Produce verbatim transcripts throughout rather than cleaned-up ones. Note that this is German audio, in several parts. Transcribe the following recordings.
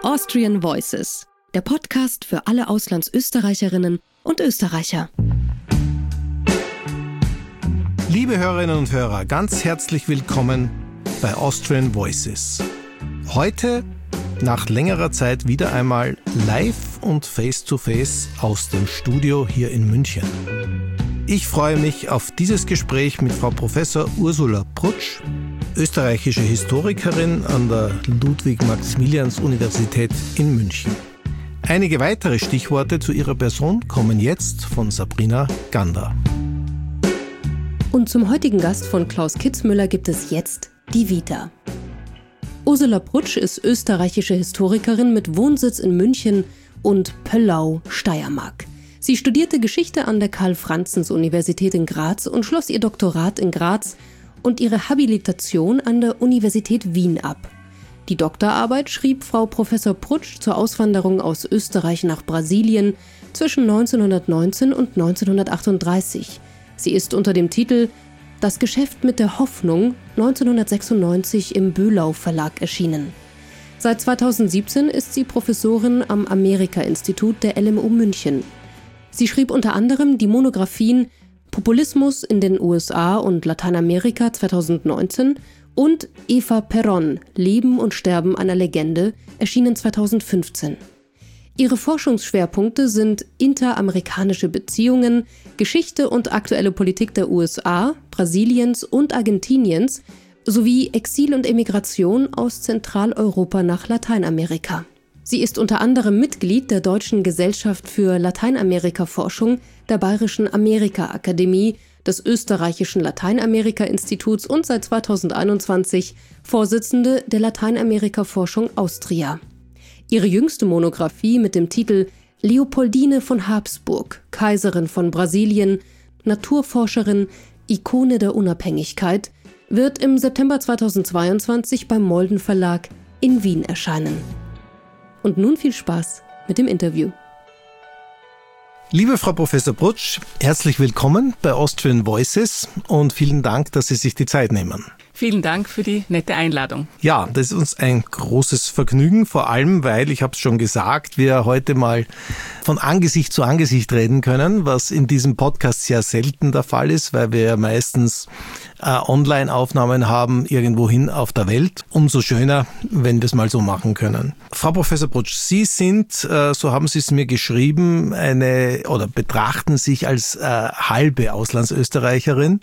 Austrian Voices, der Podcast für alle Auslandsösterreicherinnen und Österreicher. Liebe Hörerinnen und Hörer, ganz herzlich willkommen bei Austrian Voices. Heute, nach längerer Zeit, wieder einmal live und face-to-face aus dem Studio hier in München. Ich freue mich auf dieses Gespräch mit Frau Professor Ursula Prutsch, österreichische Historikerin an der Ludwig-Maximilians-Universität in München. Einige weitere Stichworte zu ihrer Person kommen jetzt von Sabrina Gander. Und zum heutigen Gast von Klaus Kitzmüller gibt es jetzt die Vita. Ursula Prutsch ist österreichische Historikerin mit Wohnsitz in München und Pöllau, Steiermark. Sie studierte Geschichte an der Karl-Franzens-Universität in Graz und schloss ihr Doktorat in Graz und ihre Habilitation an der Universität Wien ab. Die Doktorarbeit schrieb Frau Professor Prutsch zur Auswanderung aus Österreich nach Brasilien zwischen neunzehnhundertneunzehn und neunzehnhundertachtunddreißig. Sie ist unter dem Titel »Das Geschäft mit der Hoffnung« neunzehnhundertsechsundneunzig im Böhlau Verlag erschienen. Seit zweitausendsiebzehn ist sie Professorin am Amerika-Institut der L M U München. Sie schrieb unter anderem die Monographien Populismus in den U S A und Lateinamerika zweitausendneunzehn und Eva Perón, Leben und Sterben einer Legende, erschienen zweitausendfünfzehn. Ihre Forschungsschwerpunkte sind interamerikanische Beziehungen, Geschichte und aktuelle Politik der U S A, Brasiliens und Argentiniens sowie Exil und Emigration aus Zentraleuropa nach Lateinamerika. Sie ist unter anderem Mitglied der Deutschen Gesellschaft für Lateinamerika-Forschung, der Bayerischen Amerika-Akademie, des Österreichischen Lateinamerika-Instituts und seit zweitausendeinundzwanzig Vorsitzende der Lateinamerika-Forschung Austria. Ihre jüngste Monographie mit dem Titel »Leopoldine von Habsburg, Kaiserin von Brasilien, Naturforscherin, Ikone der Unabhängigkeit« wird im September zweitausendzweiundzwanzig beim Molden Verlag in Wien erscheinen. Und nun viel Spaß mit dem Interview. Liebe Frau Professor Prutsch, herzlich willkommen bei Austrian Voices und vielen Dank, dass Sie sich die Zeit nehmen. Vielen Dank für die nette Einladung. Ja, das ist uns ein großes Vergnügen, vor allem, weil, ich habe es schon gesagt, wir heute mal von Angesicht zu Angesicht reden können, was in diesem Podcast sehr selten der Fall ist, weil wir ja meistens äh, Online-Aufnahmen haben, irgendwohin auf der Welt. Umso schöner, wenn wir es mal so machen können. Frau Professor Prutsch, Sie sind, äh, so haben Sie es mir geschrieben, eine oder betrachten sich als äh, halbe Auslandsösterreicherin.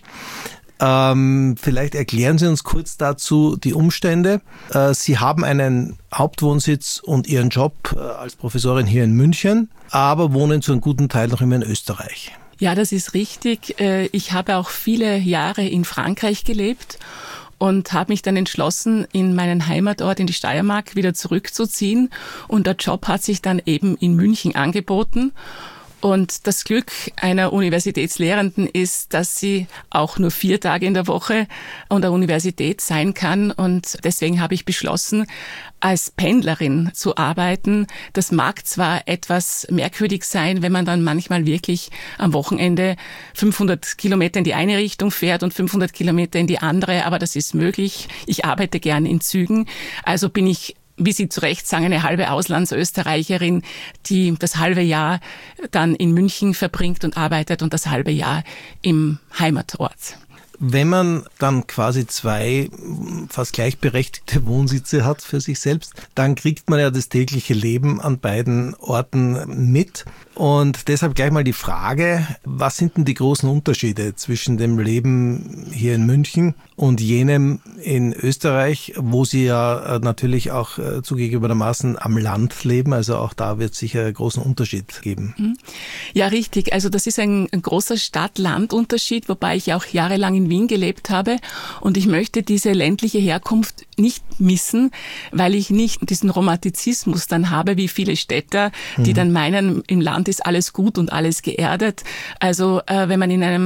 Ähm, vielleicht erklären Sie uns kurz dazu die Umstände. Äh, Sie haben einen Hauptwohnsitz und Ihren Job äh, als Professorin hier in München, aber wohnen zu einem guten Teil noch immer in Österreich. Ja, das ist richtig. Ich habe auch viele Jahre in Frankreich gelebt und habe mich dann entschlossen, in meinen Heimatort, in die Steiermark, wieder zurückzuziehen. Und der Job hat sich dann eben in München angeboten. Und das Glück einer Universitätslehrenden ist, dass sie auch nur vier Tage in der Woche an der Universität sein kann. Und deswegen habe ich beschlossen, als Pendlerin zu arbeiten. Das mag zwar etwas merkwürdig sein, wenn man dann manchmal wirklich am Wochenende fünfhundert Kilometer in die eine Richtung fährt und fünfhundert Kilometer in die andere, aber das ist möglich. Ich arbeite gern in Zügen. Also bin ich, wie Sie zu Recht sagen, eine halbe Auslandsösterreicherin, die das halbe Jahr dann in München verbringt und arbeitet und das halbe Jahr im Heimatort. Wenn man dann quasi zwei fast gleichberechtigte Wohnsitze hat für sich selbst, dann kriegt man ja das tägliche Leben an beiden Orten mit. Und deshalb gleich mal die Frage, was sind denn die großen Unterschiede zwischen dem Leben hier in München und jenem in Österreich, wo Sie ja natürlich auch zugegebenermaßen am Land leben, also auch da wird es sicher einen großen Unterschied geben. Ja, richtig. Also das ist ein, ein großer Stadt-Land-Unterschied, wobei ich auch jahrelang in Wien gelebt habe und ich möchte diese ländliche Herkunft nicht missen, weil ich nicht diesen Romantizismus dann habe, wie viele Städter, die mhm. dann meinen, im Land ist alles gut und alles geerdet. Also äh, wenn man in einem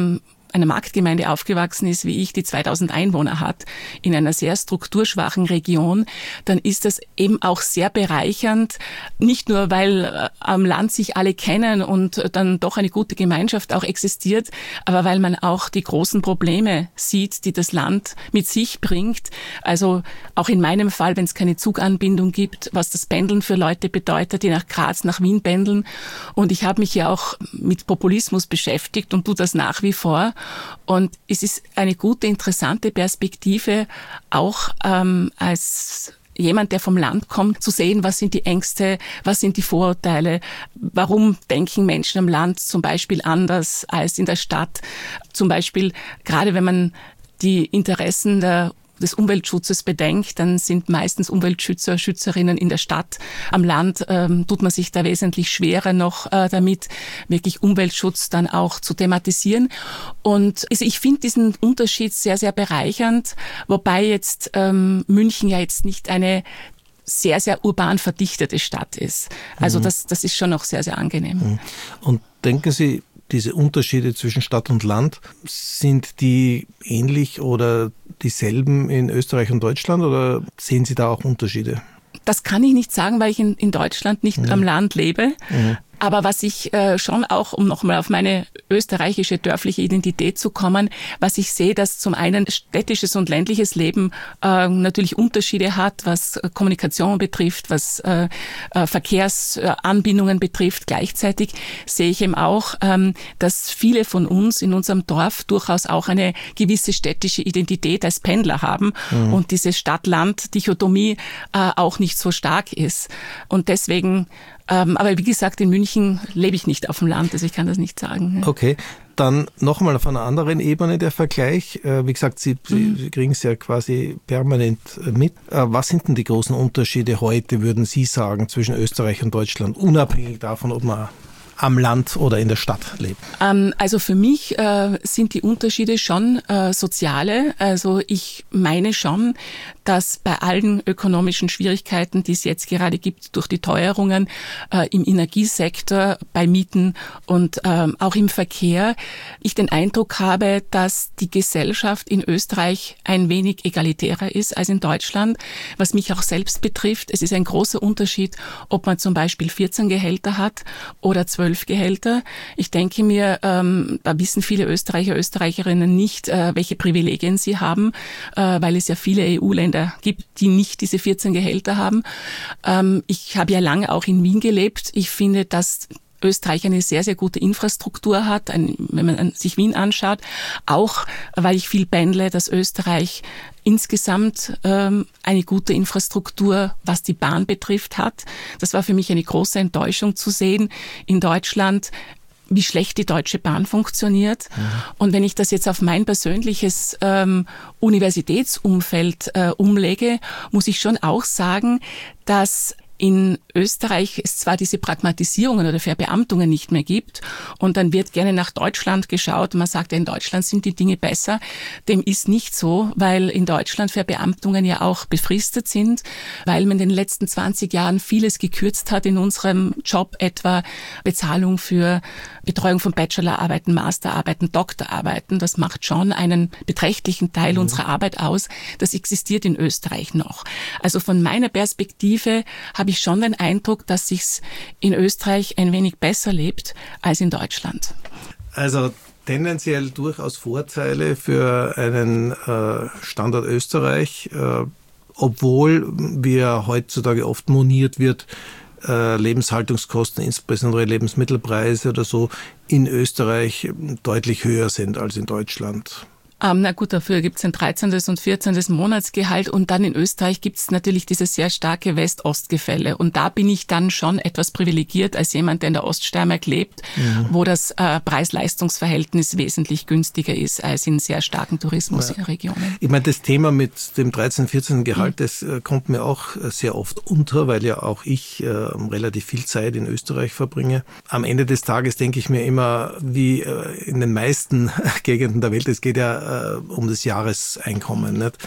einer Marktgemeinde aufgewachsen ist, wie ich, die zweitausend Einwohner hat, in einer sehr strukturschwachen Region, dann ist das eben auch sehr bereichernd, nicht nur, weil am Land sich alle kennen und dann doch eine gute Gemeinschaft auch existiert, aber weil man auch die großen Probleme sieht, die das Land mit sich bringt. Also auch in meinem Fall, wenn es keine Zuganbindung gibt, was das Pendeln für Leute bedeutet, die nach Graz, nach Wien pendeln. Und ich habe mich ja auch mit Populismus beschäftigt und tue das nach wie vor. Und es ist eine gute, interessante Perspektive, auch ähm, als jemand, der vom Land kommt, zu sehen, was sind die Ängste, was sind die Vorurteile, warum denken Menschen am Land zum Beispiel anders als in der Stadt. Zum Beispiel, gerade wenn man die Interessen der des Umweltschutzes bedenkt, dann sind meistens Umweltschützer, Schützerinnen in der Stadt. Am Land ähm, tut man sich da wesentlich schwerer noch äh, damit, wirklich Umweltschutz dann auch zu thematisieren. Und also ich finde diesen Unterschied sehr, sehr bereichernd, wobei jetzt ähm, München ja jetzt nicht eine sehr, sehr urban verdichtete Stadt ist. Also mhm. das, das ist schon noch sehr, sehr angenehm. Und denken Sie, diese Unterschiede zwischen Stadt und Land, sind die ähnlich oder dieselben in Österreich und Deutschland oder sehen Sie da auch Unterschiede? Das kann ich nicht sagen, weil ich in, in Deutschland nicht mhm. am Land lebe. Mhm. Aber was ich äh, schon auch, um nochmal auf meine österreichische dörfliche Identität zu kommen, was ich sehe, dass zum einen städtisches und ländliches Leben äh, natürlich Unterschiede hat, was äh, Kommunikation betrifft, was äh, äh, Verkehrsanbindungen betrifft. Gleichzeitig sehe ich eben auch, ähm, dass viele von uns in unserem Dorf durchaus auch eine gewisse städtische Identität als Pendler haben mhm. und diese Stadt-Land-Dichotomie äh, auch nicht so stark ist. Und deswegen Ähm, aber wie gesagt, in München lebe ich nicht auf dem Land, also ich kann das nicht sagen. Okay, dann nochmal auf einer anderen Ebene der Vergleich. Äh, wie gesagt, Sie, mhm. Sie kriegen es ja quasi permanent mit. Äh, was sind denn die großen Unterschiede heute, würden Sie sagen, zwischen Österreich und Deutschland, unabhängig davon, ob man am Land oder in der Stadt lebt? Ähm, also für mich äh, sind die Unterschiede schon äh, soziale. Also ich meine schon, dass bei allen ökonomischen Schwierigkeiten, die es jetzt gerade gibt durch die Teuerungen äh, im Energiesektor, bei Mieten und ähm, auch im Verkehr, ich den Eindruck habe, dass die Gesellschaft in Österreich ein wenig egalitärer ist als in Deutschland, was mich auch selbst betrifft. Es ist ein großer Unterschied, ob man zum Beispiel vierzehn Gehälter hat oder zwölf Gehälter. Ich denke mir, ähm, da wissen viele Österreicher, Österreicherinnen nicht, äh, welche Privilegien sie haben, äh, weil es ja viele E U-Länder gibt, die nicht diese vierzehn Gehälter haben. Ähm, ich habe ja lange auch in Wien gelebt. Ich finde, dass Österreich eine sehr, sehr gute Infrastruktur hat, ein, wenn man sich Wien anschaut, auch weil ich viel pendle, dass Österreich insgesamt ähm, eine gute Infrastruktur, was die Bahn betrifft, hat. Das war für mich eine große Enttäuschung zu sehen in Deutschland, wie schlecht die Deutsche Bahn funktioniert. Mhm. Und wenn ich das jetzt auf mein persönliches ähm, Universitätsumfeld äh, umlege, muss ich schon auch sagen, dass in Österreich es zwar diese Pragmatisierungen oder Verbeamtungen nicht mehr gibt und dann wird gerne nach Deutschland geschaut. Man sagt ja, in Deutschland sind die Dinge besser. Dem ist nicht so, weil in Deutschland Verbeamtungen ja auch befristet sind, weil man in den letzten zwanzig Jahren vieles gekürzt hat in unserem Job, etwa Bezahlung für Betreuung von Bachelorarbeiten, Masterarbeiten, Doktorarbeiten. Das macht schon einen beträchtlichen Teil mhm. unserer Arbeit aus. Das existiert in Österreich noch. Also von meiner Perspektive habe ich schon den Eindruck, dass sich's in Österreich ein wenig besser lebt als in Deutschland. Also tendenziell durchaus Vorteile für einen äh, Standort Österreich, äh, obwohl wir heutzutage oft moniert wird, äh, Lebenshaltungskosten, insbesondere Lebensmittelpreise oder so, in Österreich deutlich höher sind als in Deutschland. Ähm, na gut, dafür gibt es ein dreizehntes und vierzehntes Monatsgehalt und dann in Österreich gibt es natürlich dieses sehr starke West-Ost-Gefälle und da bin ich dann schon etwas privilegiert als jemand, der in der Oststeiermark lebt, mhm. wo das äh, Preis-Leistungs-Verhältnis wesentlich günstiger ist als in sehr starken Tourismusregionen. Ich meine, das Thema mit dem dreizehnten, vierzehnten Gehalt, mhm. das äh, kommt mir auch sehr oft unter, weil ja auch ich äh, relativ viel Zeit in Österreich verbringe. Am Ende des Tages denke ich mir immer, wie äh, in den meisten Gegenden der Welt, es geht ja um das Jahreseinkommen, nicht?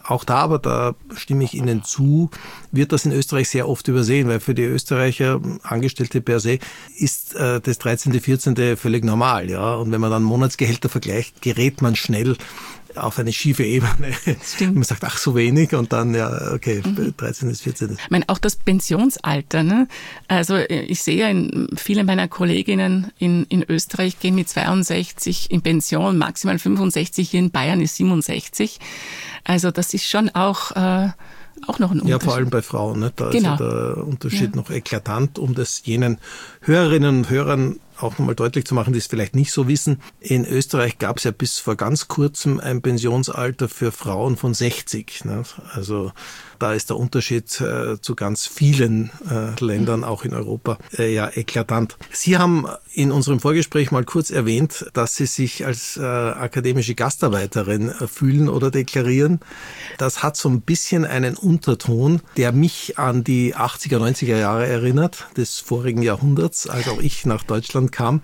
Auch da, aber da stimme ich Ihnen zu, wird das in Österreich sehr oft übersehen, weil für die Österreicher, Angestellte per se, ist äh, das dreizehnte, vierzehnte völlig normal. Ja? Und wenn man dann Monatsgehälter vergleicht, gerät man schnell auf eine schiefe Ebene. Stimmt. Man sagt, ach, so wenig und dann, ja, okay, mhm. dreizehn bis vierzehn. Ich meine, auch das Pensionsalter, ne? Also ich sehe ja, in, viele meiner Kolleginnen in, in Österreich gehen mit zweiundsechzig in Pension, maximal fünfundsechzig, hier in Bayern ist siebenundsechzig. Also das ist schon auch, äh, auch noch ein Unterschied. Ja, vor allem bei Frauen, ne? Da genau. ist ja der Unterschied ja. noch eklatant, um das jenen Hörerinnen und Hörern auch nochmal deutlich zu machen, die es vielleicht nicht so wissen. In Österreich gab es ja bis vor ganz kurzem ein Pensionsalter für Frauen von sechzig. Ne? Also da ist der Unterschied äh, zu ganz vielen äh, Ländern, auch in Europa, äh, ja eklatant. Sie haben in unserem Vorgespräch mal kurz erwähnt, dass Sie sich als äh, akademische Gastarbeiterin äh, fühlen oder deklarieren. Das hat so ein bisschen einen Unterton, der mich an die achtziger, neunziger Jahre erinnert, des vorigen Jahrhunderts, als auch ich nach Deutschland kam,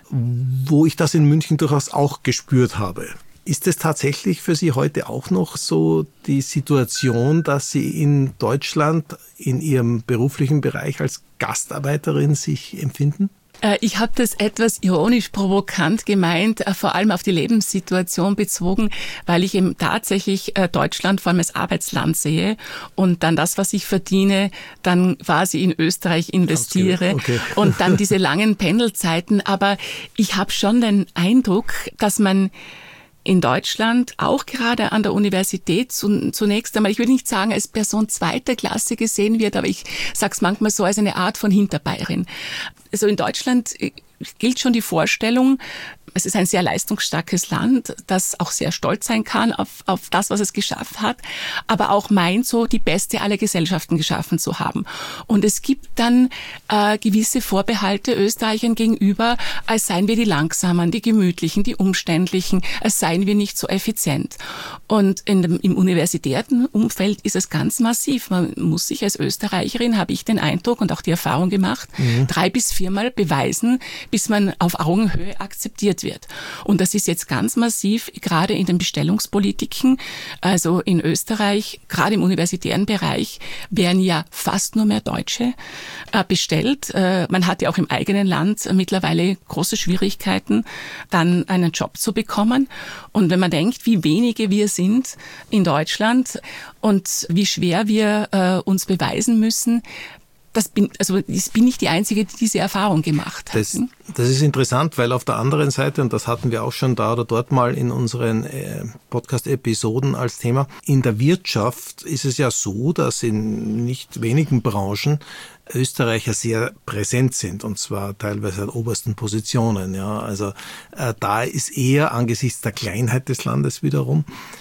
wo ich das in München durchaus auch gespürt habe. Ist es tatsächlich für Sie heute auch noch so die Situation, dass Sie in Deutschland in Ihrem beruflichen Bereich als Gastarbeiterin sich empfinden? Ich habe das etwas ironisch provokant gemeint, vor allem auf die Lebenssituation bezogen, weil ich eben tatsächlich Deutschland vor allem als Arbeitsland sehe und dann das, was ich verdiene, dann quasi in Österreich investiere okay. und dann diese langen Pendelzeiten. Aber ich habe schon den Eindruck, dass man in Deutschland, auch gerade an der Universität, zunächst einmal, ich würde nicht sagen, als Person zweiter Klasse gesehen wird, aber ich sage es manchmal so als eine Art von Hinterbayerin. Also in Deutschland gilt schon die Vorstellung, es ist ein sehr leistungsstarkes Land, das auch sehr stolz sein kann auf, auf das, was es geschafft hat, aber auch meint, so die beste aller Gesellschaften geschaffen zu haben. Und es gibt dann äh, gewisse Vorbehalte Österreichern gegenüber, als seien wir die Langsamen, die Gemütlichen, die Umständlichen, als seien wir nicht so effizient. Und in dem, im universitären Umfeld ist es ganz massiv. Man muss sich als Österreicherin, habe ich den Eindruck und auch die Erfahrung gemacht, mhm. drei bis viermal beweisen, bis man auf Augenhöhe akzeptiert wird. Und das ist jetzt ganz massiv, gerade in den Bestellungspolitiken. Also in Österreich, gerade im universitären Bereich, werden ja fast nur mehr Deutsche äh, bestellt. Äh, man hat ja auch im eigenen Land mittlerweile große Schwierigkeiten, dann einen Job zu bekommen. Und wenn man denkt, wie wenige wir sind in Deutschland und wie schwer wir äh, uns beweisen müssen, Das bin, also ich bin nicht die Einzige, die diese Erfahrung gemacht hat. Das, das ist interessant, weil auf der anderen Seite, und das hatten wir auch schon da oder dort mal in unseren äh, Podcast-Episoden als Thema, in der Wirtschaft ist es ja so, dass in nicht wenigen Branchen Österreicher sehr präsent sind, und zwar teilweise an obersten Positionen. Ja, also äh, da ist eher angesichts der Kleinheit des Landes wiederum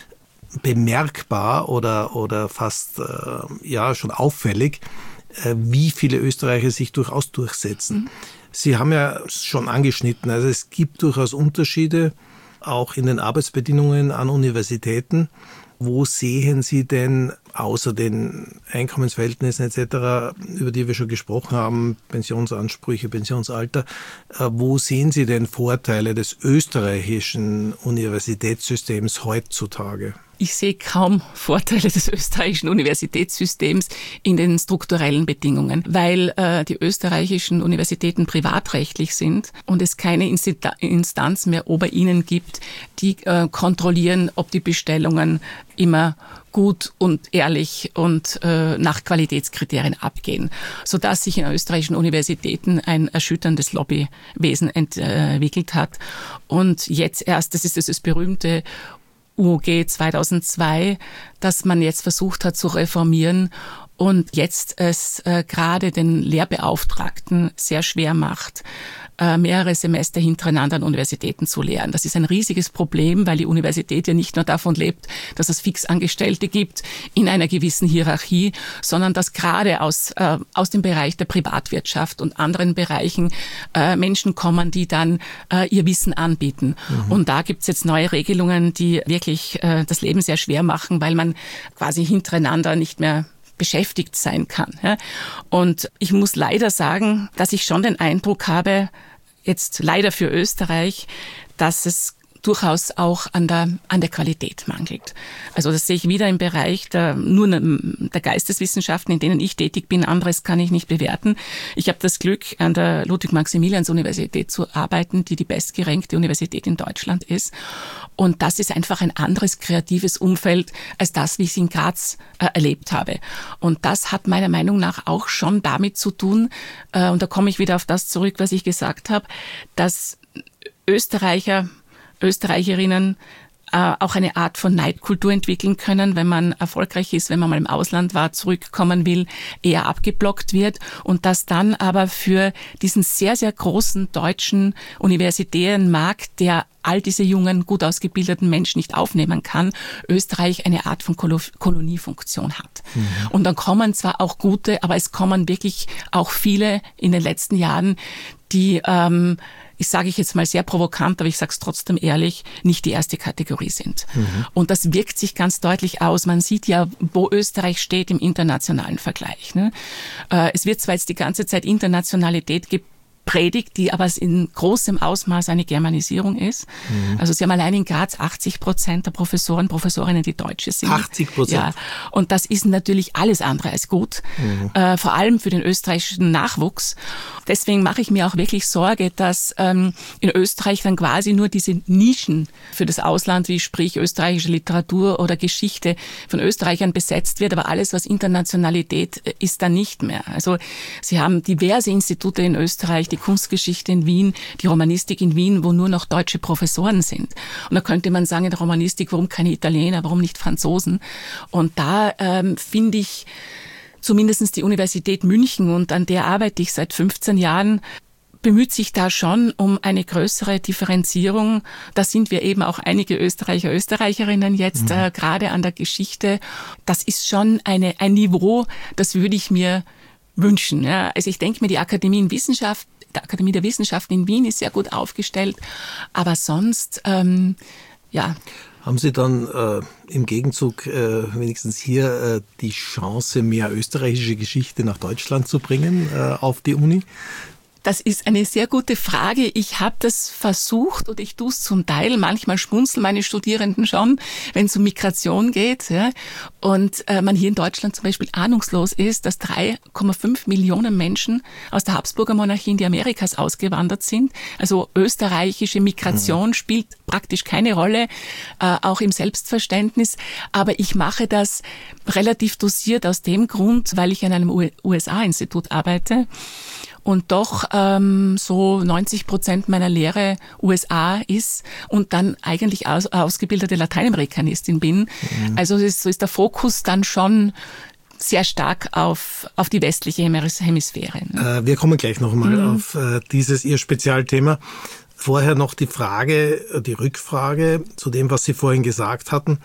bemerkbar oder, oder fast äh, ja schon auffällig, wie viele Österreicher sich durchaus durchsetzen. Mhm. Sie haben ja schon angeschnitten, also es gibt durchaus Unterschiede, auch in den Arbeitsbedingungen an Universitäten. Wo sehen Sie denn, außer den Einkommensverhältnissen et cetera, über die wir schon gesprochen haben, Pensionsansprüche, Pensionsalter, wo sehen Sie denn Vorteile des österreichischen Universitätssystems heutzutage? Ich sehe kaum Vorteile des österreichischen Universitätssystems in den strukturellen Bedingungen, weil äh, die österreichischen Universitäten privatrechtlich sind und es keine Instanz mehr ober ihnen gibt, die äh, kontrollieren, ob die Bestellungen immer gut und ehrlich und äh, nach Qualitätskriterien abgehen, sodass sich in österreichischen Universitäten ein erschütterndes Lobbywesen entwickelt hat. Und jetzt erst, das ist das berühmte U O G zweitausendzwei, das man jetzt versucht hat zu reformieren und jetzt es äh, gerade den Lehrbeauftragten sehr schwer macht, äh, mehrere Semester hintereinander an Universitäten zu lehren. Das ist ein riesiges Problem, weil die Universität ja nicht nur davon lebt, dass es Fixangestellte gibt in einer gewissen Hierarchie, sondern dass gerade aus, äh, aus dem Bereich der Privatwirtschaft und anderen Bereichen äh, Menschen kommen, die dann äh, ihr Wissen anbieten. Mhm. Und da gibt's jetzt neue Regelungen, die wirklich äh, das Leben sehr schwer machen, weil man quasi hintereinander nicht mehr beschäftigt sein kann. Und ich muss leider sagen, dass ich schon den Eindruck habe, jetzt leider für Österreich, dass es durchaus auch an der, an der Qualität mangelt. Also das sehe ich wieder im Bereich der, nur der Geisteswissenschaften, in denen ich tätig bin. Anderes kann ich nicht bewerten. Ich habe das Glück, an der Ludwig-Maximilians-Universität zu arbeiten, die die bestgerankte Universität in Deutschland ist. Und das ist einfach ein anderes kreatives Umfeld als das, wie ich es in Graz äh, erlebt habe. Und das hat meiner Meinung nach auch schon damit zu tun, äh, und da komme ich wieder auf das zurück, was ich gesagt habe, dass Österreicher, Österreicherinnen äh, auch eine Art von Neidkultur entwickeln können, wenn man erfolgreich ist, wenn man mal im Ausland war, zurückkommen will, eher abgeblockt wird und dass dann aber für diesen sehr, sehr großen deutschen universitären Markt, der all diese jungen, gut ausgebildeten Menschen nicht aufnehmen kann, Österreich eine Art von Koloniefunktion hat. Mhm. Und dann kommen zwar auch gute, aber es kommen wirklich auch viele in den letzten Jahren, die, ähm, ich sage ich jetzt mal sehr provokant, aber ich sage es trotzdem ehrlich, nicht die erste Kategorie sind. Mhm. Und das wirkt sich ganz deutlich aus. Man sieht ja, wo Österreich steht im internationalen Vergleich. Ne? Äh, es wird zwar jetzt die ganze Zeit Internationalität gepredigt, die aber in großem Ausmaß eine Germanisierung ist. Mhm. Also Sie haben allein in Graz achtzig Prozent der Professoren, Professorinnen, die Deutsche sind. achtzig Prozent? Ja, und das ist natürlich alles andere als gut, mhm. äh, vor allem für den österreichischen Nachwuchs. Deswegen mache ich mir auch wirklich Sorge, dass ähm, in Österreich dann quasi nur diese Nischen für das Ausland, wie sprich österreichische Literatur oder Geschichte von Österreichern besetzt wird, aber alles, was Internationalität ist, dann nicht mehr. Also Sie haben diverse Institute in Österreich, die Kunstgeschichte in Wien, die Romanistik in Wien, wo nur noch deutsche Professoren sind. Und da könnte man sagen, in der Romanistik, warum keine Italiener, warum nicht Franzosen? Und da ähm, finde ich zumindest die Universität München, und an der arbeite ich seit fünfzehn Jahren, bemüht sich da schon um eine größere Differenzierung. Da sind wir eben auch einige Österreicher, Österreicherinnen jetzt, mhm. äh, gerade an der Geschichte. Das ist schon eine, ein Niveau, das würde ich mir wünschen. Ja. Also ich denke mir, die Akademie in Wissenschaft, der Akademie der Wissenschaften in Wien ist sehr gut aufgestellt, aber sonst, ähm, ja. Haben Sie dann äh, im Gegenzug äh, wenigstens hier äh, die Chance, mehr österreichische Geschichte nach Deutschland zu bringen äh, auf die Uni? Das ist eine sehr gute Frage. Ich habe das versucht und ich tue es zum Teil. Manchmal schmunzeln meine Studierenden schon, wenn es um Migration geht. Ja. Und äh, man hier in Deutschland zum Beispiel ahnungslos ist, dass drei Komma fünf Millionen Menschen aus der Habsburger Monarchie in die Amerikas ausgewandert sind. Also österreichische Migration mhm. spielt praktisch keine Rolle, äh, auch im Selbstverständnis. Aber ich mache das relativ dosiert aus dem Grund, weil ich an einem U S A-Institut arbeite. Und doch ähm, so neunzig Prozent meiner Lehre U S A ist und dann eigentlich aus, ausgebildete Lateinamerikanistin bin. Mhm. Also ist, so ist der Fokus dann schon sehr stark auf, auf die westliche Hemisphäre. Ne? Äh, wir kommen gleich nochmal mhm. auf äh, dieses Ihr Spezialthema. Vorher noch die Frage, die Rückfrage zu dem, was Sie vorhin gesagt hatten.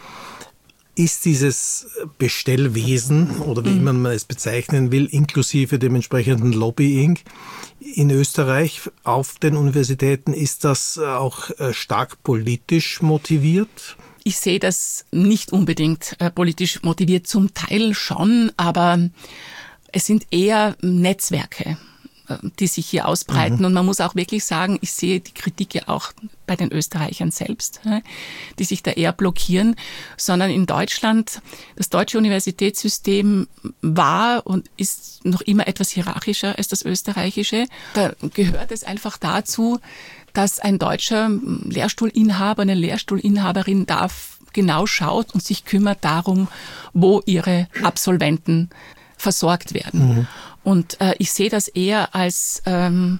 Ist dieses Bestellwesen oder wie mhm. immer man es bezeichnen will, inklusive dem entsprechenden Lobbying in Österreich auf den Universitäten, ist das auch stark politisch motiviert? Ich sehe das nicht unbedingt äh, politisch motiviert, zum Teil schon, aber es sind eher Netzwerke, die sich hier ausbreiten. Mhm. Und man muss auch wirklich sagen, ich sehe die Kritik ja auch bei den Österreichern selbst, die sich da eher blockieren, sondern in Deutschland, das deutsche Universitätssystem war und ist noch immer etwas hierarchischer als das österreichische. Da gehört es einfach dazu, dass ein deutscher Lehrstuhlinhaber, eine Lehrstuhlinhaberin darf genau schaut und sich kümmert darum, wo ihre Absolventen versorgt werden. Mhm. Und äh, ich sehe das eher als ähm,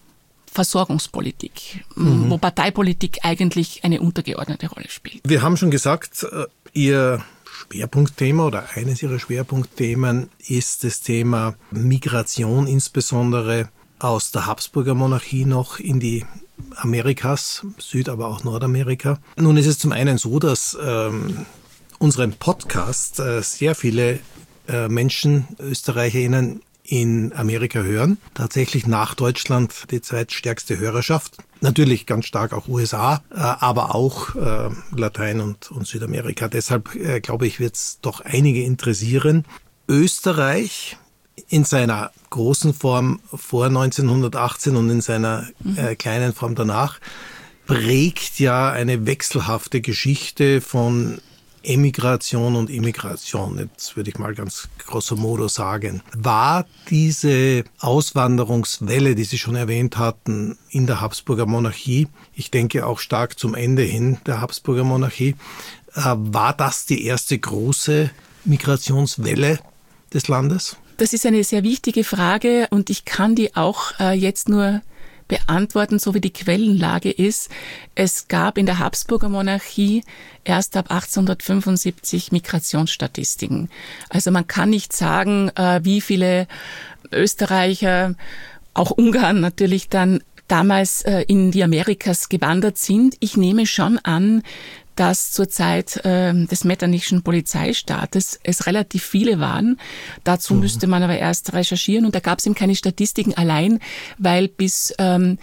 Versorgungspolitik, mhm. wo Parteipolitik eigentlich eine untergeordnete Rolle spielt. Wir haben schon gesagt, äh, Ihr Schwerpunktthema oder eines Ihrer Schwerpunktthemen ist das Thema Migration, insbesondere aus der Habsburger Monarchie noch in die Amerikas, Süd-, aber auch Nordamerika. Nun ist es zum einen so, dass ähm, unseren Podcast äh, sehr viele äh, Menschen, ÖsterreicherInnen, in Amerika hören. Tatsächlich nach Deutschland die zweitstärkste Hörerschaft. Natürlich ganz stark auch U S A, aber auch äh, Latein- und, und Südamerika. Deshalb äh, glaube ich, wird es doch einige interessieren. Österreich in seiner großen Form vor neunzehnhundertachtzehn und in seiner äh, kleinen Form danach prägt ja eine wechselhafte Geschichte von Emigration und Immigration, jetzt würde ich mal ganz grosso modo sagen. War diese Auswanderungswelle, die Sie schon erwähnt hatten, in der Habsburger Monarchie, ich denke auch stark zum Ende hin der Habsburger Monarchie, war das die erste große Migrationswelle des Landes? Das ist eine sehr wichtige Frage und ich kann die auch äh, jetzt nur beantworten, so wie die Quellenlage ist. Es gab in der Habsburger Monarchie erst ab achtzehnhundertfünfundsiebzig Migrationsstatistiken. Also man kann nicht sagen, äh, wie viele Österreicher, auch Ungarn natürlich dann damals äh, in die Amerikas gewandert sind. Ich nehme schon an, dass zur Zeit äh, des Metternich Polizeistaates es relativ viele waren. Dazu mhm. müsste man aber erst recherchieren und da gab es eben keine Statistiken allein, weil bis ähm,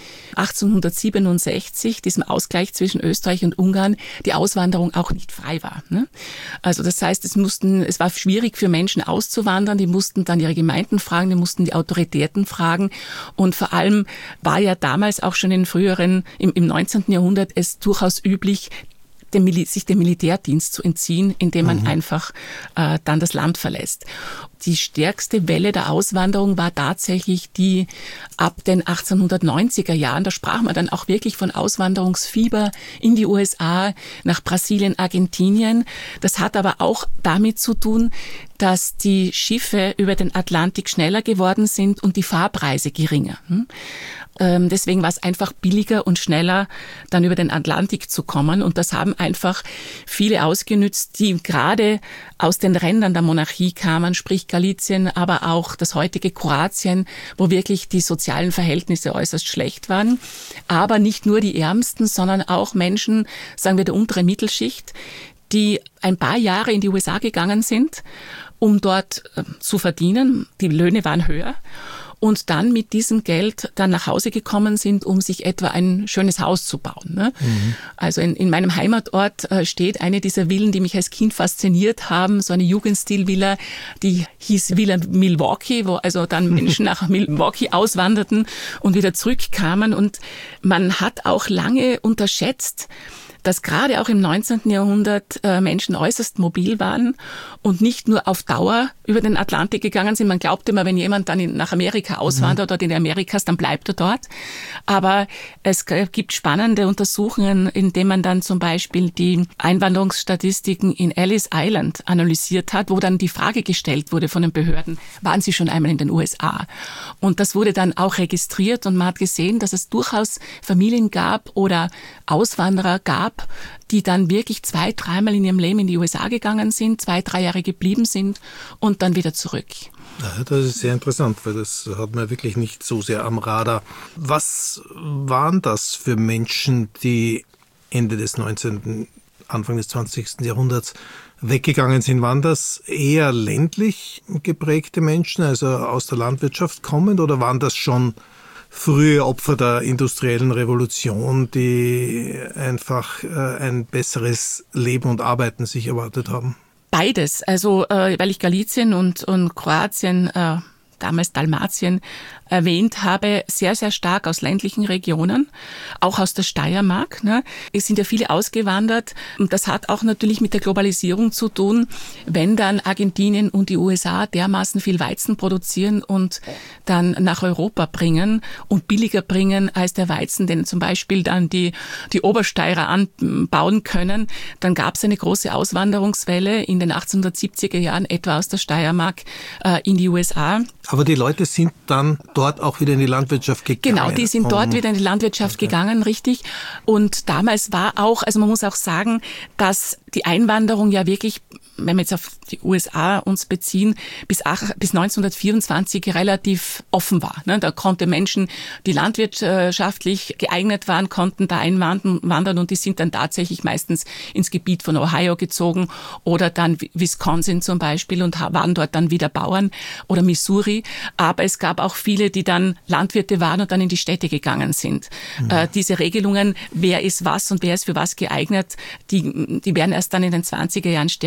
achtzehnhundertsiebenundsechzig, diesem Ausgleich zwischen Österreich und Ungarn, die Auswanderung auch nicht frei war. Ne? Also das heißt, es mussten, es war schwierig für Menschen auszuwandern, die mussten dann ihre Gemeinden fragen, die mussten die Autoritäten fragen und vor allem war ja damals auch schon in früheren, im, im neunzehnten Jahrhundert es durchaus üblich, Dem Mil- sich dem Militärdienst zu entziehen, indem man mhm. einfach äh, dann das Land verlässt. Die stärkste Welle der Auswanderung war tatsächlich die ab den achtzehnhundertneunziger Jahren. Da sprach man dann auch wirklich von Auswanderungsfieber in die U S A, nach Brasilien, Argentinien. Das hat aber auch damit zu tun, dass die Schiffe über den Atlantik schneller geworden sind und die Fahrpreise geringer. Hm? Deswegen war es einfach billiger und schneller, dann über den Atlantik zu kommen. Und das haben einfach viele ausgenützt, die gerade aus den Rändern der Monarchie kamen, sprich Galizien, aber auch das heutige Kroatien, wo wirklich die sozialen Verhältnisse äußerst schlecht waren. Aber nicht nur die Ärmsten, sondern auch Menschen, sagen wir der unteren Mittelschicht, die ein paar Jahre in die U S A gegangen sind, um dort äh, zu verdienen. Die Löhne waren höher. Und dann mit diesem Geld dann nach Hause gekommen sind, um sich etwa ein schönes Haus zu bauen. Ne? Mhm. Also in, in meinem Heimatort äh, steht eine dieser Villen, die mich als Kind fasziniert haben, so eine Jugendstil-Villa, die hieß Villa Milwaukee, wo also dann Menschen nach Milwaukee auswanderten und wieder zurückkamen. Und man hat auch lange unterschätzt, dass gerade auch im neunzehnten Jahrhundert äh, Menschen äußerst mobil waren und nicht nur auf Dauer über den Atlantik gegangen sind. Man glaubte immer, wenn jemand dann in, nach Amerika auswandert mhm. oder in die Amerikas, dann bleibt er dort. Aber es gibt spannende Untersuchungen, in denen man dann zum Beispiel die Einwanderungsstatistiken in Ellis Island analysiert hat, wo dann die Frage gestellt wurde von den Behörden, waren Sie schon einmal in den U S A? Und das wurde dann auch registriert und man hat gesehen, dass es durchaus Familien gab oder Auswanderer gab, die dann wirklich zwei, dreimal in ihrem Leben in die U S A gegangen sind, zwei, drei Jahre geblieben sind und dann wieder zurück. Ja, das ist sehr interessant, weil das hat man wirklich nicht so sehr am Radar. Was waren das für Menschen, die Ende des neunzehnten, Anfang des zwanzigsten Jahrhunderts weggegangen sind? Waren das eher ländlich geprägte Menschen, also aus der Landwirtschaft kommend, oder waren das schon frühe Opfer der industriellen Revolution, die einfach äh, ein besseres Leben und Arbeiten sich erwartet haben? Beides. Also äh, weil ich Galizien und, und Kroatien, äh, damals Dalmatien, erwähnt habe, sehr, sehr stark aus ländlichen Regionen, auch aus der Steiermark. Ne? Es sind ja viele ausgewandert und das hat auch natürlich mit der Globalisierung zu tun, wenn dann Argentinien und die U S A dermaßen viel Weizen produzieren und dann nach Europa bringen und billiger bringen als der Weizen, den zum Beispiel dann die, die Obersteirer anbauen können, dann gab es eine große Auswanderungswelle in den achtzehnhundertsiebziger Jahren etwa aus der Steiermark äh, in die U S A. Aber die Leute sind dann dort auch wieder in die Landwirtschaft gegangen. Genau, die sind dort wieder in die Landwirtschaft okay. gegangen, richtig. Und damals war auch, also man muss auch sagen, dass die Einwanderung ja wirklich, wenn wir jetzt auf die U S A uns beziehen, bis, ach, bis neunzehnhundertvierundzwanzig relativ offen war. Ne? Da konnte Menschen, die landwirtschaftlich geeignet waren, konnten da einwandern und die sind dann tatsächlich meistens ins Gebiet von Ohio gezogen oder dann Wisconsin zum Beispiel und waren dort dann wieder Bauern oder Missouri. Aber es gab auch viele, die dann Landwirte waren und dann in die Städte gegangen sind. Mhm. Äh, diese Regelungen, wer ist was und wer ist für was geeignet, die, die werden erst dann in den zwanziger Jahren stärker definiert.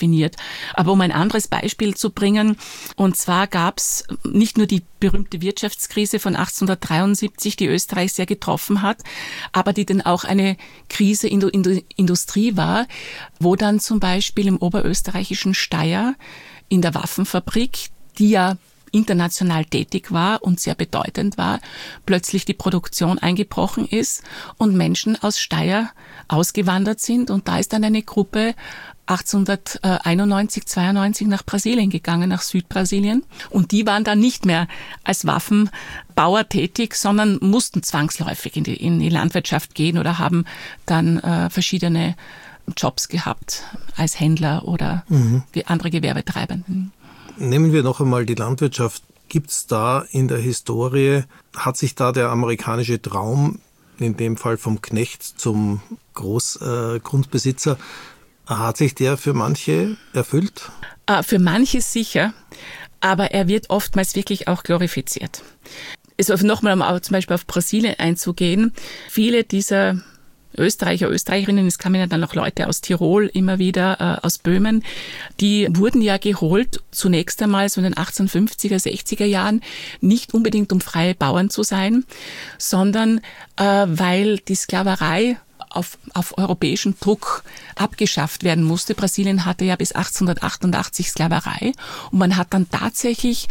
definiert. Aber um ein anderes Beispiel zu bringen, und zwar gab es nicht nur die berühmte Wirtschaftskrise von achtzehnhundertdreiundsiebzig, die Österreich sehr getroffen hat, aber die dann auch eine Krise in der Industrie war, wo dann zum Beispiel im oberösterreichischen Steyr in der Waffenfabrik, die ja international tätig war und sehr bedeutend war, plötzlich die Produktion eingebrochen ist und Menschen aus Steyr ausgewandert sind. Und da ist dann eine Gruppe achtzehnhunderteinundneunzig, zweiundneunzig nach Brasilien gegangen, nach Südbrasilien. Und die waren dann nicht mehr als Waffenbauer tätig, sondern mussten zwangsläufig in die, in die Landwirtschaft gehen oder haben dann äh, verschiedene Jobs gehabt als Händler oder mhm. andere Gewerbetreibenden. Nehmen wir noch einmal die Landwirtschaft. Gibt es da in der Historie, hat sich da der amerikanische Traum, in dem Fall vom Knecht zum Großgrundbesitzer, äh, hat sich der für manche erfüllt? Äh, für manche sicher, aber er wird oftmals wirklich auch glorifiziert. Also nochmal, um zum Beispiel auf Brasilien einzugehen, viele dieser Österreicher, Österreicherinnen, es kamen ja dann auch Leute aus Tirol, immer wieder äh, aus Böhmen, die wurden ja geholt, zunächst einmal so in den achtzehnhundertfünfziger, sechziger Jahren, nicht unbedingt um freie Bauern zu sein, sondern äh, weil die Sklaverei auf, auf europäischen Druck abgeschafft werden musste. Brasilien hatte ja bis achtzehnhundertachtundachtzig Sklaverei und man hat dann tatsächlich